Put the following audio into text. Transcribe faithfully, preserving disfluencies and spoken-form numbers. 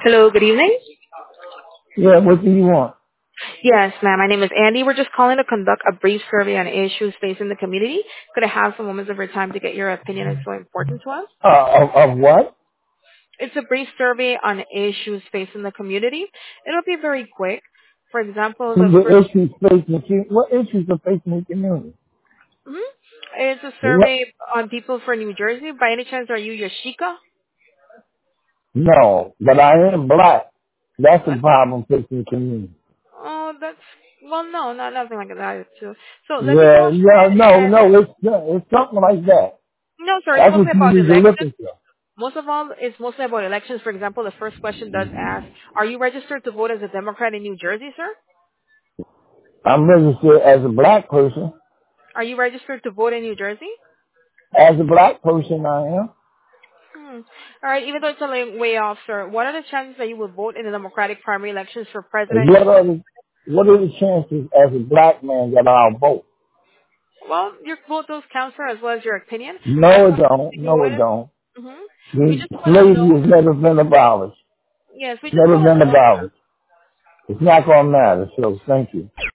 Hello, good evening. Yeah, what do you want? Yes, ma'am. My name is Andy. We're just calling to conduct a brief survey on issues facing the community. Could I have some moments of your time to get your opinion? It's so important to us. Uh, of, of what? It's a brief survey on issues facing the community. It'll be very quick. For example, the The first issues facing the community. What issues are facing the community? mhm, is a What? survey on people for New Jersey. By any chance, are you Yashika? No, but I am black. That's the What? problem facing the community. Oh, that's well, no, not nothing like that. Too. So let me Yeah, go yeah, no, ahead and no, it's it's something like that. no, sir. It's That's mostly what you about need to look elections. into. Most of all, it's mostly about elections. For example, the first question does ask, are you registered to vote as a Democrat in New Jersey, sir? I'm registered as a black person. Are you registered to vote in New Jersey? As a black person, I am. Hmm. All right, even though it's a li- way off, sir, what are the chances that you will vote in the Democratic primary elections for president? What are the what are the chances as a black man that I'll vote? Well, your vote does count, sir, as well as your opinion. I No, just it want to don't. see you No, it with. don't. Mm-hmm. We The just want to know. slavery has never been abolished. Yes, we just Never want to been know. abolished. It's not going to matter, so thank you.